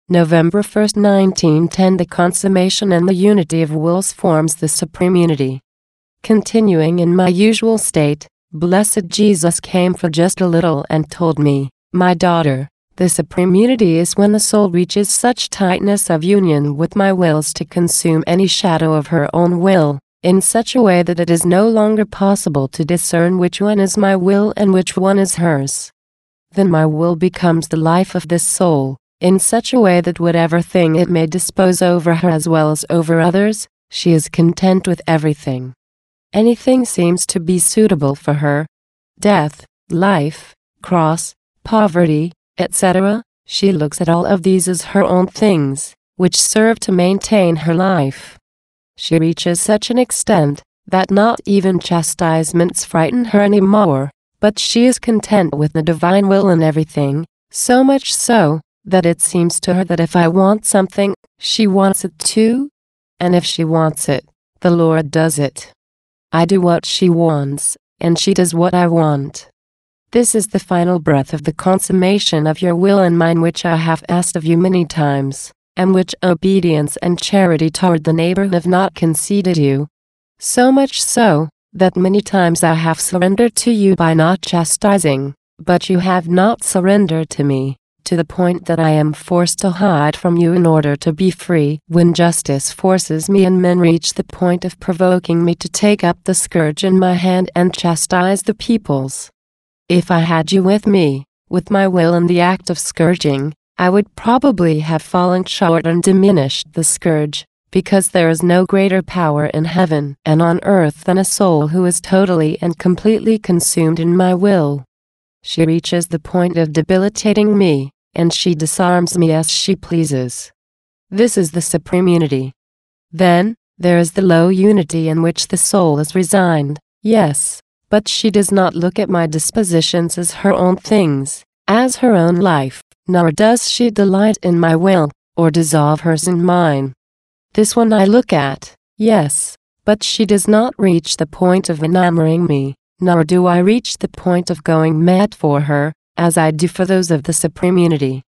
November 1, 1910. The consummation and the unity of wills forms the supreme unity. Continuing in my usual state, Blessed Jesus came for just a little and told me, "My daughter, the supreme unity is when the soul reaches such tightness of union with my will as to consume any shadow of her own will, in such a way that it is no longer possible to discern which one is my will and which one is hers. Then my will becomes the life of this soul, in such a way that whatever thing it may dispose over her as well as over others, she is content with everything. Anything seems to be suitable for her. Death, life, cross, poverty, etc., she looks at all of these as her own things, which serve to maintain her life. She reaches such an extent that not even chastisements frighten her any more, but she is content with the divine will in everything, so much so that it seems to her that if I want something, she wants it too, and if she wants it, the Lord does it. I do what she wants, and she does what I want. This is the final breath of the consummation of your will and mine, which I have asked of you many times, and which obedience and charity toward the neighbor have not conceded you. So much so, that many times I have surrendered to you by not chastising, but you have not surrendered to me, to the point that I am forced to hide from you in order to be free. When justice forces me and men reach the point of provoking me to take up the scourge in my hand and chastise the peoples. If I had you with me, with my will in the act of scourging, I would probably have fallen short and diminished the scourge, because there is no greater power in heaven and on earth than a soul who is totally and completely consumed in my will. She reaches the point of debilitating me, and she disarms me as she pleases. This is the supreme unity. Then, there is the low unity in which the soul is resigned, yes, but she does not look at my dispositions as her own things, as her own life, nor does she delight in my will, or dissolve hers in mine. This one I look at, yes, but she does not reach the point of enamoring me, nor do I reach the point of going mad for her, as I do for those of the supreme unity.